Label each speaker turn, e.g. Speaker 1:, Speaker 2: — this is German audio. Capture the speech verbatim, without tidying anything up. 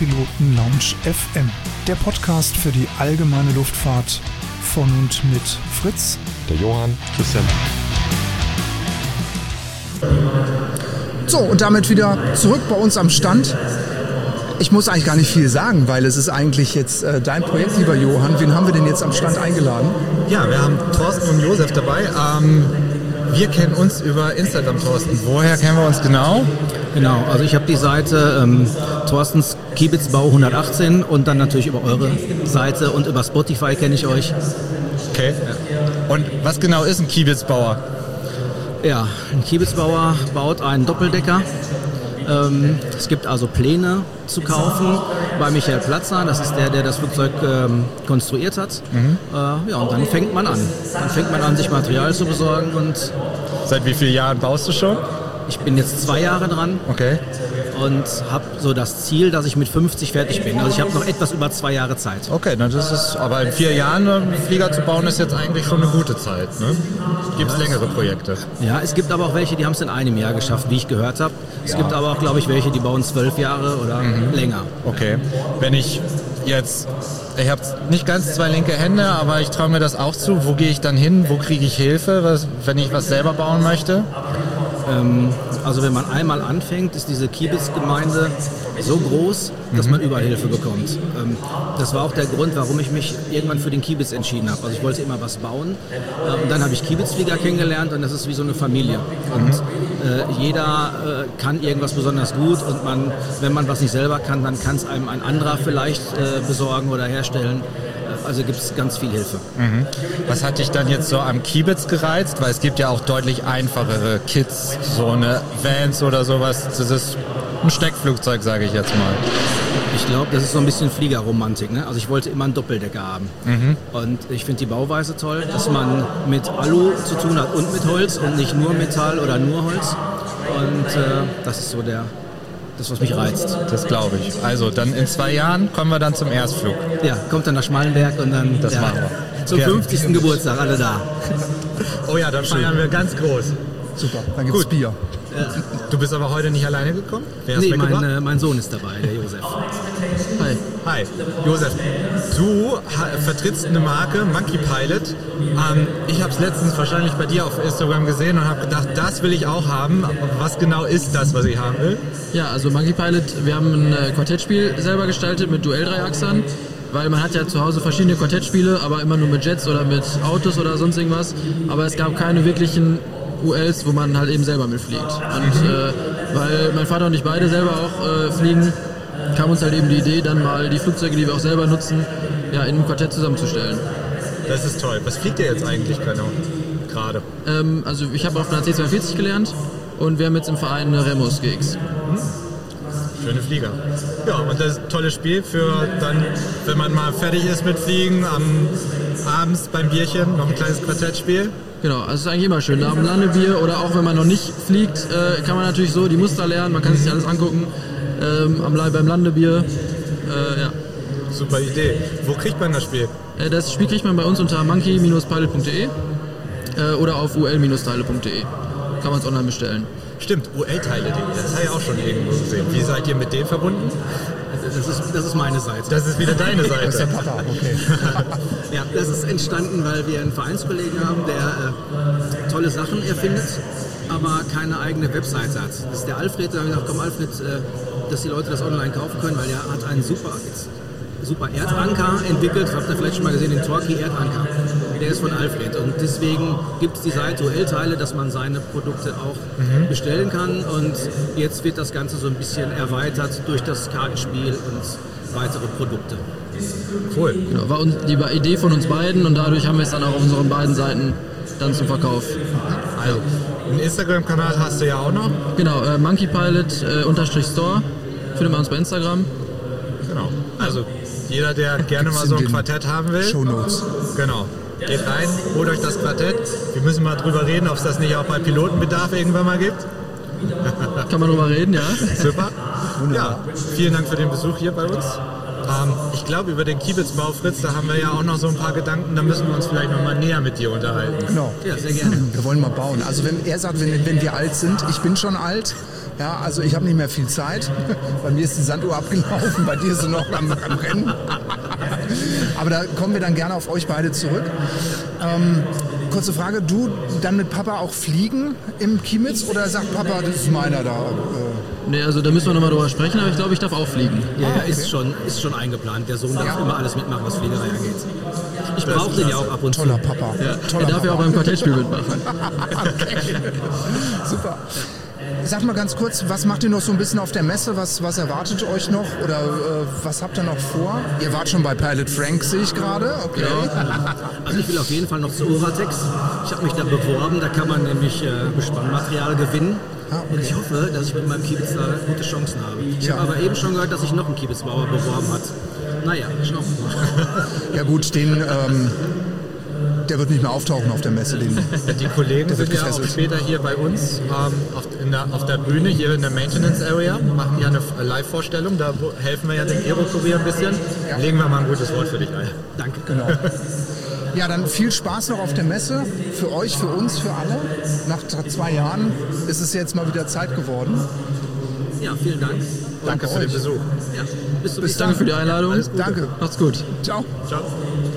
Speaker 1: Piloten Lounge F M, der Podcast für die allgemeine Luftfahrt von und mit Fritz,
Speaker 2: der Johann, Christian.
Speaker 3: So, und damit wieder zurück bei uns am Stand. Ich muss eigentlich gar nicht viel sagen, weil es ist eigentlich jetzt äh, dein Projekt, lieber Johann. Wen haben wir denn jetzt am Stand eingeladen?
Speaker 4: Ja, wir haben Thorsten und Josef dabei. Ähm, wir kennen uns über Instagram, Thorsten. Woher kennen wir uns genau?
Speaker 5: Genau, also ich habe die Seite ähm, Thorstens Kiebitzbau hundertachtzehn und dann natürlich über eure Seite und über Spotify kenne ich euch.
Speaker 4: Okay. Und was genau ist ein Kiebitzbauer?
Speaker 5: Ja, ein Kiebitzbauer baut einen Doppeldecker. Ähm, es gibt also Pläne zu kaufen bei Michael Platzer, das ist der, der das Flugzeug ähm, konstruiert hat. Mhm. Äh, ja, und dann fängt man an. Dann fängt man an, sich Material zu besorgen. Und
Speaker 4: seit wie vielen Jahren baust du schon?
Speaker 5: Ich bin jetzt zwei Jahre dran.
Speaker 4: Okay.
Speaker 5: Und habe so das Ziel, dass ich mit fünfzig fertig bin. Also ich habe noch etwas über zwei Jahre Zeit.
Speaker 4: Okay, na das ist, aber in vier Jahren einen Flieger zu bauen, ist jetzt eigentlich schon eine gute Zeit. Ne? Gibt es längere Projekte?
Speaker 5: Ja, es gibt aber auch welche, die haben es in einem Jahr geschafft, wie ich gehört habe. Es ja. gibt aber auch, glaube ich, welche, die bauen zwölf Jahre oder mhm. länger.
Speaker 4: Okay, wenn ich jetzt, ich habe nicht ganz zwei linke Hände, aber ich traue mir das auch zu. Wo gehe ich dann hin? Wo kriege ich Hilfe, was, wenn ich was selber bauen möchte?
Speaker 5: Also wenn man einmal anfängt, ist diese Kiebitz-Gemeinde so groß, dass man überall Hilfe bekommt. Das war auch der Grund, warum ich mich irgendwann für den Kiebitz entschieden habe. Also ich wollte immer was bauen. Und dann habe ich Kiebitzflieger kennengelernt und das ist wie so eine Familie. Und äh, jeder äh, kann irgendwas besonders gut und man, wenn man was nicht selber kann, dann kann es einem ein anderer vielleicht äh, besorgen oder herstellen. Also gibt es ganz viel Hilfe.
Speaker 4: Mhm. Was hat dich dann jetzt so am Kiebitz gereizt? Weil es gibt ja auch deutlich einfachere Kits, so eine Vans oder sowas. Das ist ein Steckflugzeug, sage ich jetzt mal.
Speaker 5: Ich glaube, das ist so ein bisschen Fliegerromantik. Ne? Also ich wollte immer einen Doppeldecker haben. Mhm. Und ich finde die Bauweise toll, dass man mit Alu zu tun hat und mit Holz und nicht nur Metall oder nur Holz. Und äh, das ist so der... das, was mich reizt.
Speaker 4: Das glaube ich. Also dann in zwei Jahren kommen wir dann zum Erstflug.
Speaker 5: Ja, kommt dann nach Schmallenberg und dann
Speaker 4: das
Speaker 5: ja,
Speaker 4: machen wir.
Speaker 5: Zum Gerne. fünfzigsten Geburtstag, alle da.
Speaker 4: Oh ja, dann feiern wir ganz groß.
Speaker 3: Super, dann gibt's Gut. Bier.
Speaker 4: Du bist aber heute nicht alleine gekommen?
Speaker 5: Wer nee, mein, äh, mein Sohn ist dabei, der Josef.
Speaker 4: Hi. Hi, Josef. Du ha- vertrittst eine Marke, Monkey Pilot. Ähm, ich habe es letztens wahrscheinlich bei dir auf Instagram gesehen und habe gedacht, das will ich auch haben. Was genau ist das, was ich haben will?
Speaker 6: Ja, also Monkey Pilot, wir haben ein äh, Quartettspiel selber gestaltet mit Duell-Dreiachsern. Weil man hat ja zu Hause verschiedene Quartettspiele, aber immer nur mit Jets oder mit Autos oder sonst irgendwas. Aber es gab keine wirklichen U Ls, wo man halt eben selber mitfliegt. Und äh, weil mein Vater und ich beide selber auch äh, fliegen, kam uns halt eben die Idee, dann mal die Flugzeuge, die wir auch selber nutzen, ja, in einem Quartett zusammenzustellen.
Speaker 4: Das ist toll. Was fliegt ihr jetzt eigentlich genau gerade?
Speaker 6: Ähm, also ich habe auf einer C zweiundvierzig gelernt und wir haben jetzt im Verein eine Remus G X.
Speaker 4: Hm. Schöne Flieger. Ja, und das ist ein tolles Spiel für dann, wenn man mal fertig ist mit Fliegen, am abends beim Bierchen noch ein kleines Quartettspiel.
Speaker 6: Genau, also es ist eigentlich immer schön. Nach dem Landebier oder auch wenn man noch nicht fliegt, äh, kann man natürlich so die Muster lernen, man kann sich alles angucken ähm, am, beim Landebier. Äh, ja.
Speaker 4: Super Idee. Wo kriegt man das Spiel?
Speaker 6: Äh, das Spiel kriegt man bei uns unter monkey Bindestrich pilot punkt de äh, oder auf u l Bindestrich teile punkt de. Kann man es online bestellen.
Speaker 4: Stimmt, U L-Teile, das habe ich auch schon irgendwo gesehen. Wie seid ihr mit denen verbunden?
Speaker 5: Das ist, das ist meine Seite.
Speaker 4: Das ist wieder deine Seite.
Speaker 3: Das ist der Papa, okay.
Speaker 5: Ja, das ist entstanden, weil wir einen Vereinskollegen haben, der äh, tolle Sachen erfindet, aber keine eigene Webseite hat. Das ist der Alfred, da habe ich gesagt, komm Alfred, äh, dass die Leute das online kaufen können, weil er hat einen super, super Erdanker entwickelt. Habt ihr vielleicht schon mal gesehen, den Torquay Erdanker. Der ist von Alfred und deswegen gibt es die Seite U L-Teile, dass man seine Produkte auch mhm. bestellen kann und jetzt wird das Ganze so ein bisschen erweitert durch das Kartenspiel und weitere Produkte.
Speaker 6: Cool. Genau, war uns die Idee von uns beiden und dadurch haben wir es dann auch auf unseren beiden Seiten dann zum Verkauf.
Speaker 4: Also, einen Instagram-Kanal hast du ja auch noch?
Speaker 6: Genau, äh, Monkey Pilot äh, unterstrich Store, findet man uns bei Instagram.
Speaker 4: Genau, also jeder, der gerne mal so ein Quartett haben will.
Speaker 3: Shownotes.
Speaker 4: Genau. Geht rein, holt euch das Quartett. Wir müssen mal drüber reden, ob es das nicht auch bei Pilotenbedarf irgendwann mal gibt.
Speaker 6: Kann man drüber reden, ja.
Speaker 4: Super. Ja, vielen Dank für den Besuch hier bei uns. Ähm, ich glaube, über den Kiebitzbau, Fritz, da haben wir ja auch noch so ein paar Gedanken, da müssen wir uns vielleicht noch mal näher mit dir unterhalten.
Speaker 3: Genau.
Speaker 5: Ja, sehr gerne.
Speaker 3: Wir wollen mal bauen. Also wenn er sagt, wenn, wenn wir alt sind, ich bin schon alt, Ja, also ich habe nicht mehr viel Zeit. Bei mir ist die Sanduhr abgelaufen, bei dir ist sie noch am, am Rennen. Aber da kommen wir dann gerne auf euch beide zurück. Ähm, kurze Frage, du dann mit Papa auch fliegen im Kiemitz oder sagt Papa, das ist meiner da? Äh
Speaker 6: Nee, also da müssen wir nochmal drüber sprechen, aber ich glaube, ich darf auch fliegen.
Speaker 5: Ja,
Speaker 3: Ah,
Speaker 5: ja
Speaker 3: okay.
Speaker 5: ist, schon, ist schon eingeplant. Der Sohn darf
Speaker 3: Ja.
Speaker 5: immer alles mitmachen, was Fliegerei angeht. Ich brauche den ja auch ab und zu.
Speaker 3: Toller Papa.
Speaker 6: Ja,
Speaker 3: Toller
Speaker 6: er darf ja auch beim Quartettspiel mitmachen.
Speaker 3: Okay. Super. Sag mal ganz kurz, was macht ihr noch so ein bisschen auf der Messe? Was, was erwartet euch noch? Oder äh, was habt ihr noch vor? Ihr wart schon bei Pilot Frank, sehe ich gerade. Okay.
Speaker 5: Also ich will auf jeden Fall noch zu Oratex. Ich habe mich da beworben, da kann man nämlich äh, Bespannmaterial gewinnen.
Speaker 3: Ah, okay.
Speaker 5: Und ich hoffe, dass ich mit meinem Kiebitz da gute Chancen habe. Ich
Speaker 3: Ja.
Speaker 5: habe aber eben schon gehört, dass sich noch ein Kiebitzbauer beworben hat. Naja, schauen wir mal.
Speaker 3: Ja gut, den, ähm, der wird nicht mehr auftauchen auf der Messe. Den,
Speaker 4: Die Kollegen
Speaker 3: Der wird
Speaker 4: sind ja auch
Speaker 3: gefesselt.
Speaker 4: später hier bei uns ähm, auf, in der, auf der Bühne, hier in der Maintenance Area, machen ja eine Live-Vorstellung, da wo- helfen wir ja dem Aero-Kurier ein bisschen. Legen wir mal ein gutes Wort für dich ein.
Speaker 5: Danke.
Speaker 3: genau. Ja, dann viel Spaß noch auf der Messe. Für euch, für uns, für alle. Nach zwei Jahren ist es jetzt mal wieder Zeit geworden.
Speaker 5: Ja, vielen Dank.
Speaker 3: Danke
Speaker 4: Für den
Speaker 3: euch.
Speaker 4: Besuch.
Speaker 5: Ja, bis zum
Speaker 3: Bis
Speaker 5: nächsten
Speaker 3: dann.
Speaker 6: Danke für die Einladung.
Speaker 3: Danke.
Speaker 6: Macht's gut.
Speaker 3: Ciao.
Speaker 4: Ciao.